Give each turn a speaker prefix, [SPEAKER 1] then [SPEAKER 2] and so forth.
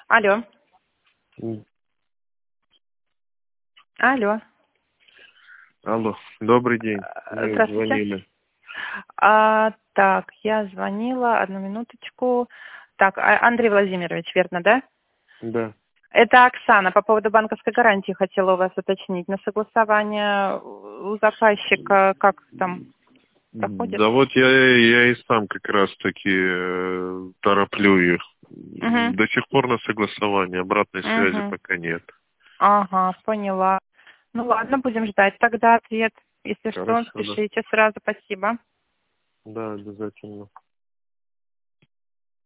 [SPEAKER 1] Алло.
[SPEAKER 2] М.
[SPEAKER 1] Алло.
[SPEAKER 2] Алло, добрый день. Вы
[SPEAKER 1] Здравствуйте.
[SPEAKER 2] звонили.
[SPEAKER 1] Так, я звонила, одну минуточку. Так, Андрей Владимирович, верно, да?
[SPEAKER 2] Да.
[SPEAKER 1] Это Оксана. По поводу банковской гарантии хотела у вас уточнить. На согласование у заказчика как там проходит?
[SPEAKER 2] Да вот я и сам как раз таки тороплю их.
[SPEAKER 1] Угу.
[SPEAKER 2] До сих пор на согласование, обратной связи
[SPEAKER 1] Угу.
[SPEAKER 2] пока нет.
[SPEAKER 1] Ага, поняла. Ну ладно, будем ждать тогда ответ. Если что,
[SPEAKER 2] Хорошо, да.
[SPEAKER 1] пишите сразу. Спасибо.
[SPEAKER 2] Да, обязательно.